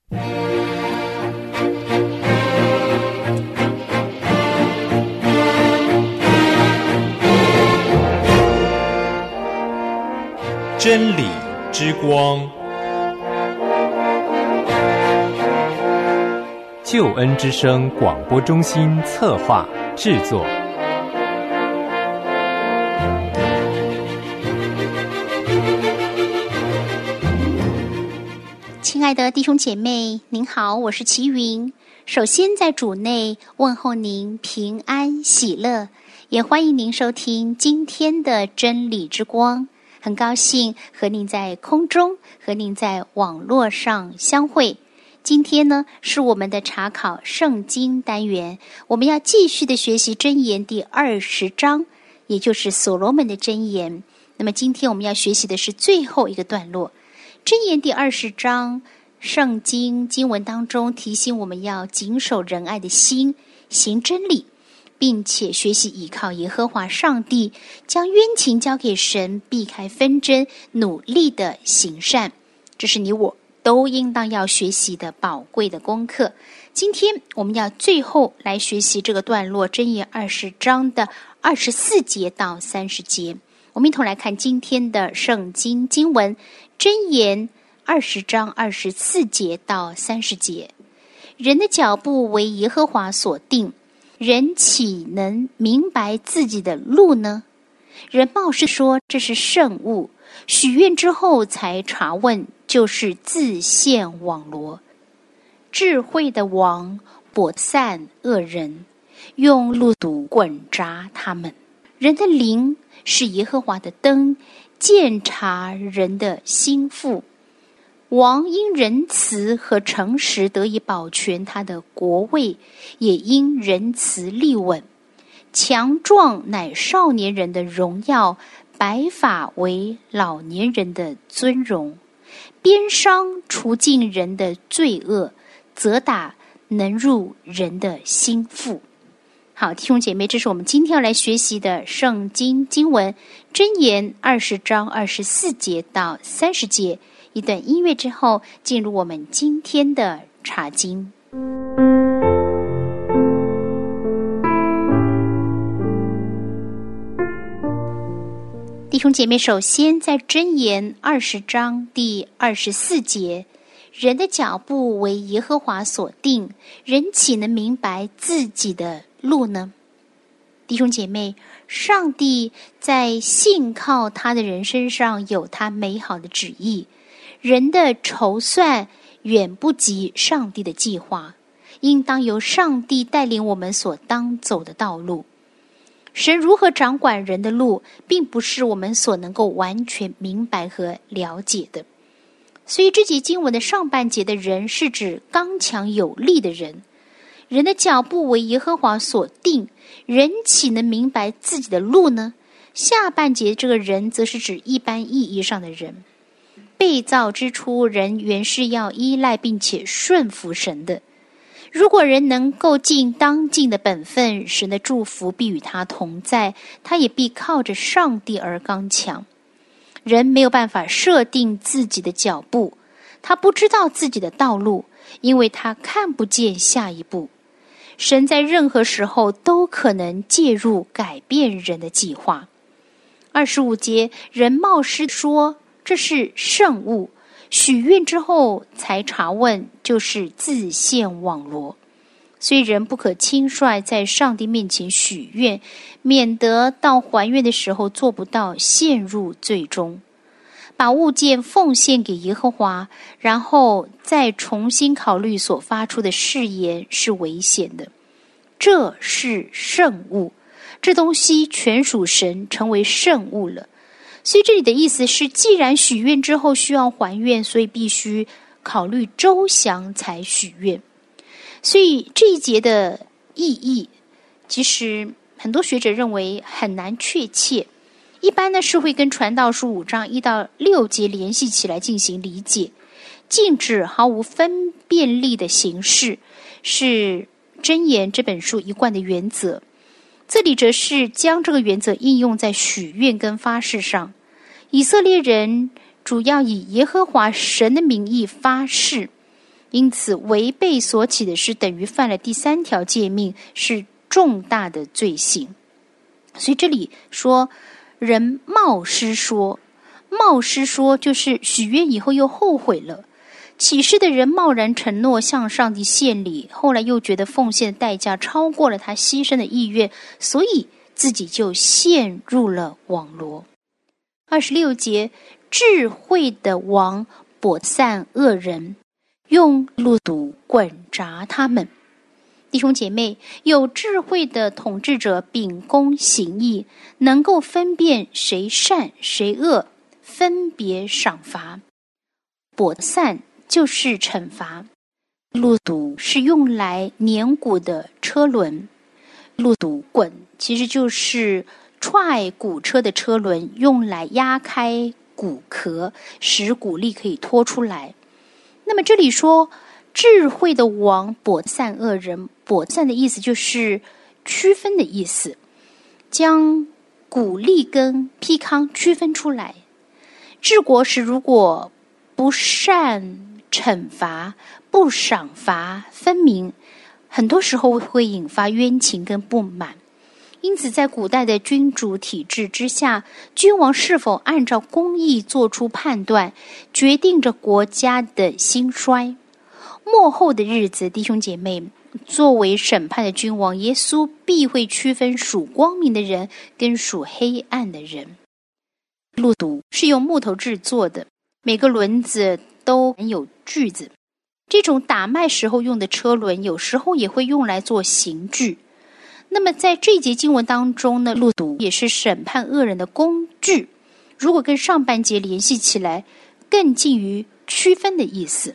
真理之光， 救恩之声广播中心策划制作。 亲爱的弟兄姐妹，您好，我是齐云。首先在主内问候您平安喜乐，也欢迎您收听今天的真理之光。很高兴和您在空中，和您在网络上相会。今天呢，是我们的查考圣经单元，我们要继续的学习箴言第20章，也就是所罗门的箴言。那么今天我们要学习的是最后一个段落。箴言第20章，圣经经文当中提醒我们要谨守仁爱的心，行真理，并且学习倚靠耶和华上帝，将冤情交给神，避开纷争，努力的行善。这是你我都应当要学习的宝贵的功课。今天我们要最后来学习这个段落，箴言20章的24节到30节。我们一同来看今天的圣经经文，箴言20章24节到30节。人的脚步为耶和华所定，人岂能明白自己的路呢？人冒失说这是圣物，许愿之后才查问，就是自陷网罗。智慧的王拨散恶人，用路毒滚扎他们。人的灵是耶和华的灯，鉴察人的心腹。王因仁慈和诚实得以保全他的国位，也因仁慈立稳。强壮乃少年人的荣耀，白发为老年人的尊荣。鞭伤除尽人的罪恶，责打能入人的心腹。好，弟兄姐妹，这是我们今天要来学习的圣经经文，箴言20章24节到30节。一段音乐之后，进入我们今天的查经。弟兄姐妹，首先在箴言20章第24节，人的脚步为耶和华所定，人岂能明白自己的路呢？弟兄姐妹，上帝在信靠他的人身上有他美好的旨意，人的筹算远不及上帝的计划，应当由上帝带领我们所当走的道路。神如何掌管人的路，并不是我们所能够完全明白和了解的。所以这节经文的上半节的人是指刚强有力的人，人的脚步为耶和华所定，人岂能明白自己的路呢？下半节这个人则是指一般意义上的人，被造之初，人原是要依赖并且顺服神的。如果人能够尽当尽的本分，神的祝福必与他同在，他也必靠着上帝而刚强。人没有办法设定自己的脚步，他不知道自己的道路，因为他看不见下一步。神在任何时候都可能介入改变人的计划。25节，人冒失说这是圣物，许愿之后才查问，就是自陷网罗。所以人不可轻率在上帝面前许愿，免得到还愿的时候做不到，陷入最终。把物件奉献给耶和华，然后再重新考虑所发出的誓言是危险的。这是圣物，这东西全属神，成为圣物了。所以这里的意思是，既然许愿之后需要还愿，所以必须考虑周详才许愿。所以这一节的意义，其实很多学者认为很难确切。一般呢是会跟传道书5章1到6节联系起来进行理解。禁止毫无分辨力的形式，是箴言这本书一贯的原则。这里则是将这个原则应用在许愿跟发誓上。以色列人主要以耶和华神的名义发誓， 因此违背所起的事，等于犯了第3条诫命，是重大的罪行。所以这里说人冒失说，冒失说就是许愿以后又后悔了。起誓的人贸然承诺向上帝献礼，后来又觉得奉献的代价超过了他牺牲的意愿，所以自己就陷入了网罗。26节，智慧的王簸散恶人，用路毒滚砸他们。弟兄姐妹，有智慧的统治者秉公行义，能够分辨谁善谁恶，分别赏罚。簸散就是惩罚，路毒是用来碾骨的车轮，路毒滚其实就是踹骨车的车轮，用来压开骨壳，使骨粒可以拖出来。那么这里说智慧的王簸散恶人，簸散的意思就是区分的意思，将骨粒跟坯糠区分出来。治国时如果不善惩罚，不赏罚分明，很多时候会引发冤情跟不满。因此在古代的君主体制之下，君王是否按照公义做出判断，决定着国家的兴衰。末后的日子，弟兄姐妹，作为审判的君王，耶稣必会区分属光明的人跟属黑暗的人。路毒是用木头制作的，每个轮子都有锯子。这种打麦时候用的车轮，有时候也会用来做刑具。那么在这一节经文当中呢，路毒也是审判恶人的工具。如果跟上半节联系起来，更近于区分的意思。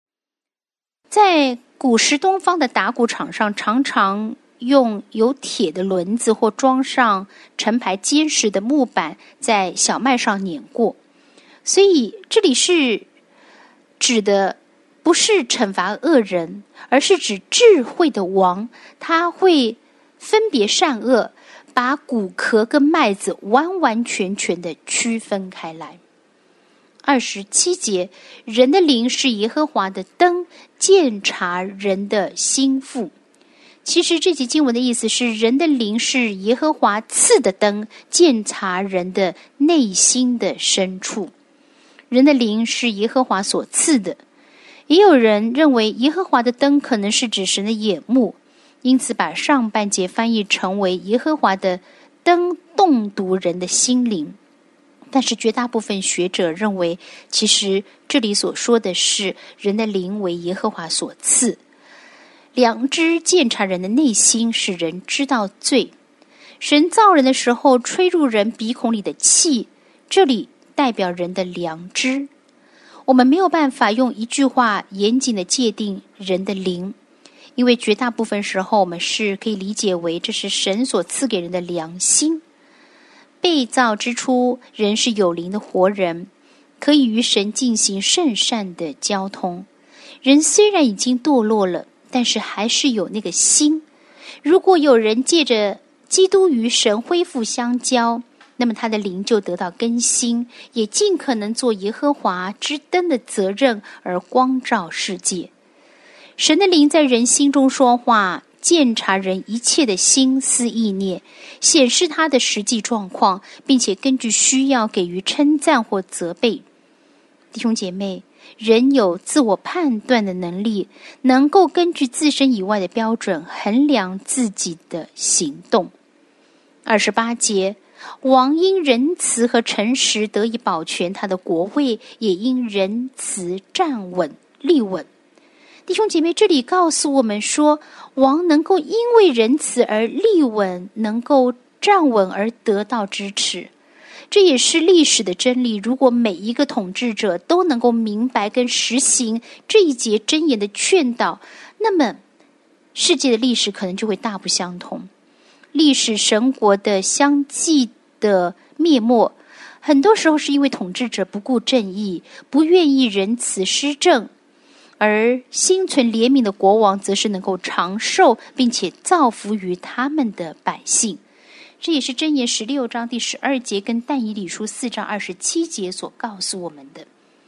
在古时东方的打谷场上，常常用有铁的轮子或装上成排坚实的木板在小麦上碾过。所以这里是指的不是惩罚恶人，而是指智慧的王，他会分别善恶，把骨壳跟麦子完完全全的区分开来。27节，人的灵是耶和华的灯，鉴察人的心腹。其实这节经文的意思是，人的灵是耶和华赐的灯，鉴察人的内心的深处。人的灵是耶和华所赐的。也有人认为耶和华的灯可能是指神的眼目，因此把上半节翻译成为耶和华的灯洞读人的心灵。但是绝大部分学者认为，其实这里所说的是人的灵为耶和华所赐。良知鉴察人的内心，使人知道罪。神造人的时候吹入人鼻孔里的气，这里代表人的良知。我们没有办法用一句话严谨的界定人的灵，因为绝大部分时候我们是可以理解为这是神所赐给人的良心。被造之初，人是有灵的活人，可以与神进行圣善的交通。人虽然已经堕落了，但是还是有那个心。如果有人借着基督与神恢复相交，那么他的灵就得到更新，也尽可能做耶和华之灯的责任，而光照世界。神的灵在人心中说话，鉴察人一切的心思意念，显示他的实际状况，并且根据需要给予称赞或责备。弟兄姐妹，人有自我判断的能力，能够根据自身以外的标准衡量自己的行动。28节，王因仁慈和诚实得以保全他的国位，也因仁慈站稳立稳。弟兄姐妹，这里告诉我们说，王能够因为仁慈而立稳，能够站稳而得到支持。这也是历史的真理。如果每一个统治者都能够明白跟实行这一节箴言的劝导，那么世界的历史可能就会大不相同。历史神国的相继的灭没，很多时候是因为统治者不顾正义，不愿意仁慈施政，而心存怜悯的国王则是能够长寿，并且造福于他们的百姓。这也是箴言16章第12节跟但以理书4章27节所告诉我们的。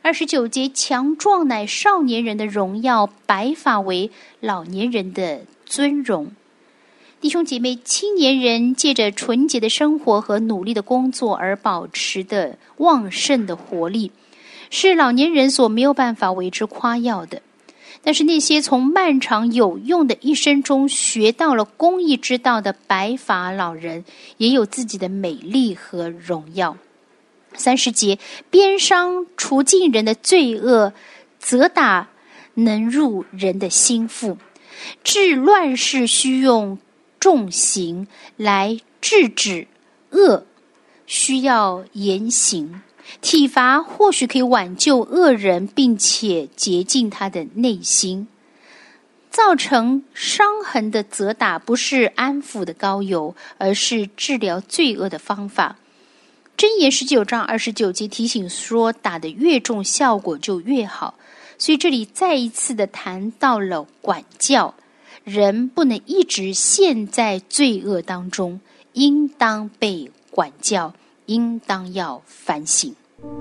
29节，强壮乃少年人的荣耀，白发为老年人的尊荣。弟兄姐妹，青年人借着纯洁的生活和努力的工作而保持的旺盛的活力，是老年人所没有办法为之夸耀的。但是那些从漫长有用的一生中学到了公义之道的白发老人，也有自己的美丽和荣耀。30节，鞭伤除尽人的罪恶，责打能入人的心腹，治乱事须用重刑，来制止恶需要严刑。体罚或许可以挽救恶人，并且洁净他的内心。造成伤痕的责打不是安抚的膏油，而是治疗罪恶的方法。箴言19章29节提醒说，打得越重，效果就越好。所以这里再一次的谈到了管教，人不能一直陷在罪恶当中，应当被管教，应当要反省。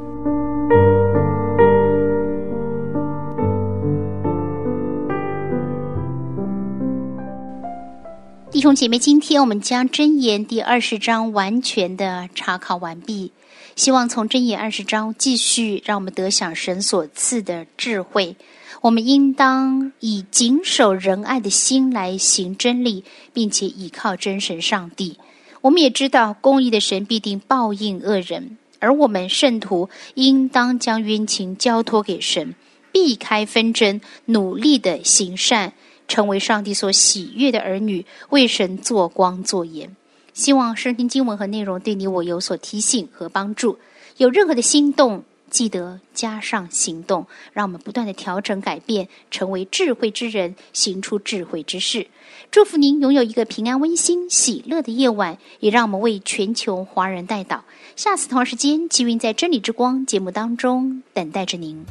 弟兄姐妹，今天我们将箴言第20章完全的查考完毕，希望从箴言20章继续让我们得享神所赐的智慧。我们应当以谨守仁爱的心来行真理，并且倚靠真神上帝。我们也知道公义的神必定报应恶人，而我们圣徒应当将冤情交托给神，避开纷争，努力的行善，成为上帝所喜悦的儿女，为神做光做盐。希望圣经经文和内容对你我有所提醒和帮助。有任何的心动，记得加上行动，让我们不断的调整改变，成为智慧之人，行出智慧之事。祝福您拥有一个平安温馨喜乐的夜晚，也让我们为全球华人代祷。下次同一时间，积云在真理之光节目当中等待着您。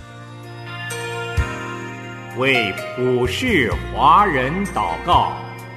为普世华人祷告。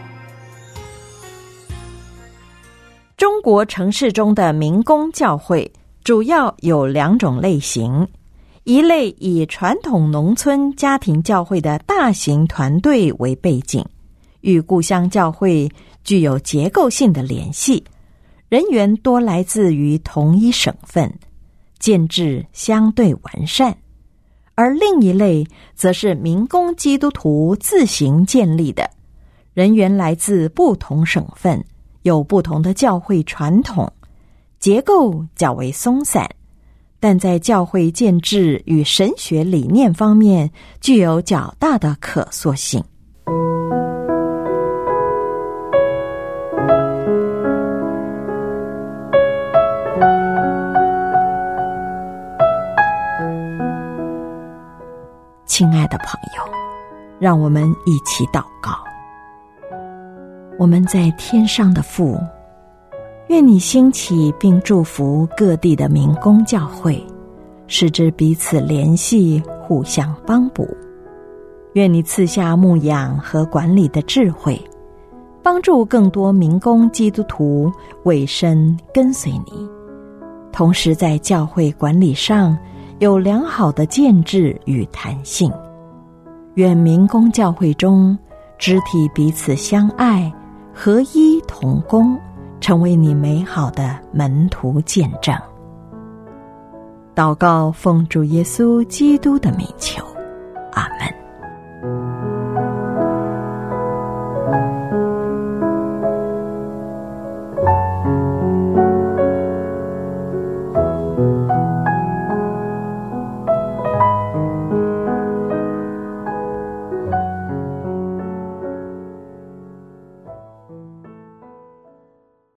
中国城市中的民公教会主要有2种类型，一类以传统农村家庭教会的大型团队为背景，与故乡教会具有结构性的联系，人员多来自于同一省份，建制相对完善。而另一类则是民公基督徒自行建立的，人员来自不同省份，有不同的教会传统，结构较为松散，但在教会建制与神学理念方面具有较大的可塑性。亲爱的朋友，让我们一起祷告。我们在天上的父，愿你兴起并祝福各地的民公教会，使之彼此联系，互相帮补。愿你赐下牧养和管理的智慧，帮助更多民公基督徒委身跟随你，同时在教会管理上有良好的建制与弹性。愿民公教会中肢体彼此相爱，合一同工，成为你美好的门徒见证。祷告奉主耶稣基督的名求，阿们。